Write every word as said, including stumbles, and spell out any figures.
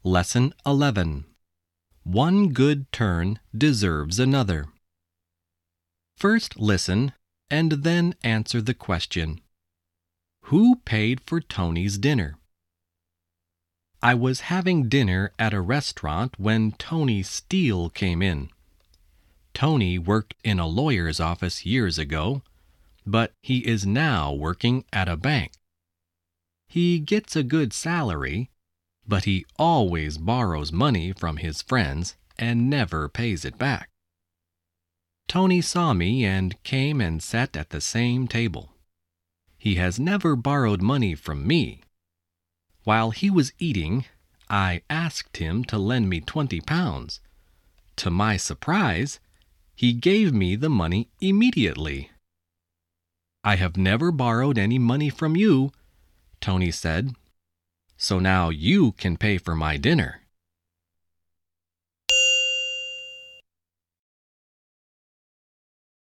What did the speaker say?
Lesson eleven. One good turn deserves another. First listen and then answer the question. Who paid for Tony's dinner? I was having dinner at a restaurant when Tony Steele came in. Tony worked in a lawyer's office years ago, but he is now working at a bank. He gets a good salary, but he always borrows money from his friends and never pays it back. Tony saw me and came and sat at the same table. He has never borrowed money from me. While he was eating, I asked him to lend me twenty pounds. To my surprise, he gave me the money immediately. I have never borrowed any money from you, Tony said. So now you can pay for my dinner.